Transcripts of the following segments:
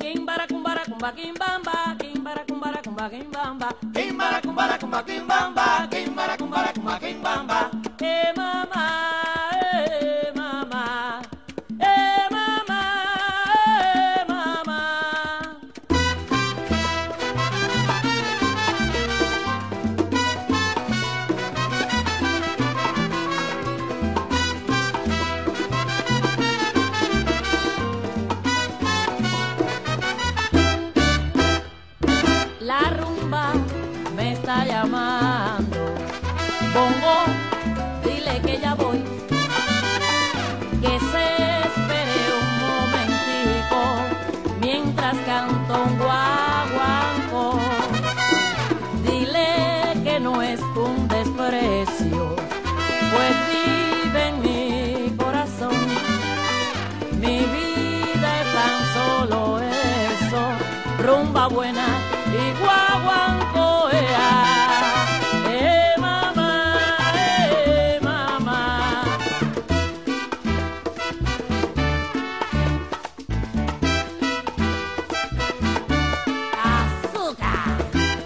Kimbara kumbara kumba kimbamba, kimbara kumbara kumba kimbamba, Kimbara kumbara kumba kimbamba, kimbara kumbara kumba kimbamba. mama, mama, mama, mama. La rumba me está llamando. Bongo, dile que ya voy. Que se espere un momentico mientras canto un guaguancó. Dile que no es un desprecio, pues vive en mi corazón. Mi vida es tan solo eso, rumba buena y guaguancó, mamá, mamá. Azúcar.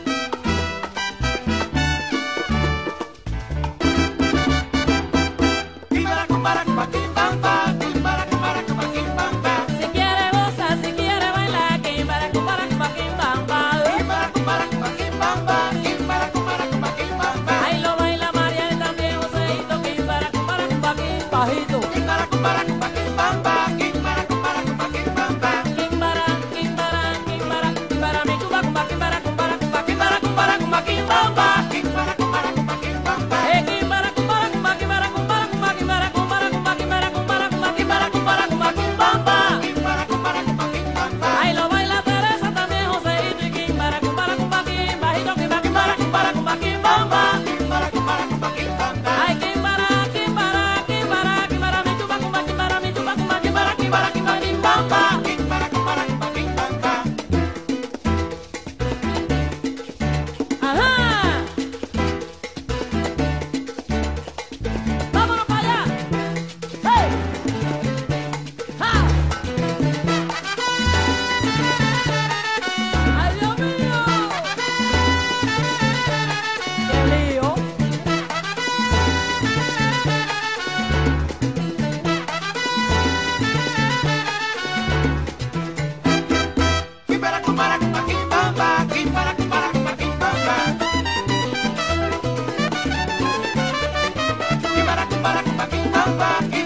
Kimbara kumbara kumba kimbamba, kimbara kumbara kumba kimbamba. Si quiere gozar, si quiere bailar, kimbara kumbara kumba kimbamba. Kimbara kumbara kumba kimbamba, kimbara kumbara kumba kimbamba. Ahí lo baila María y también Joseito, kimbara kumba kimbajito. Kimbara kumbara kumba kimbamba, kimbara kumbara kumba kimbamba. Kimbara, kimbara, kimbara, kimbara, mi chuba kumba kimbara kumba kimbara kumba kimbamba. Kimbara kumbara kumba kimbamba. Kimbara kumbara kumba kimbara kimbamba. Kimbara kumbara kumba kimbamba. Ahí lo baila Teresa también Joseito y kimbara kimbajito, kimbara kimbamba. Kimbara kumbara kumba kimbamba. Ay, kimbara, kimbara, kimbara, kimbara, mi chuba kumba kimbara kimbamba. Kimbara kumbara kumba kimbamba. Ajá. Vámonos para allá. Hey. Ja. Ay, Dios mío. Qué lío. Kimbara kumbara kumba kimbamba, kimbara kumbara kumba kimbamba. Kimbara kumbara kumba kimbamba.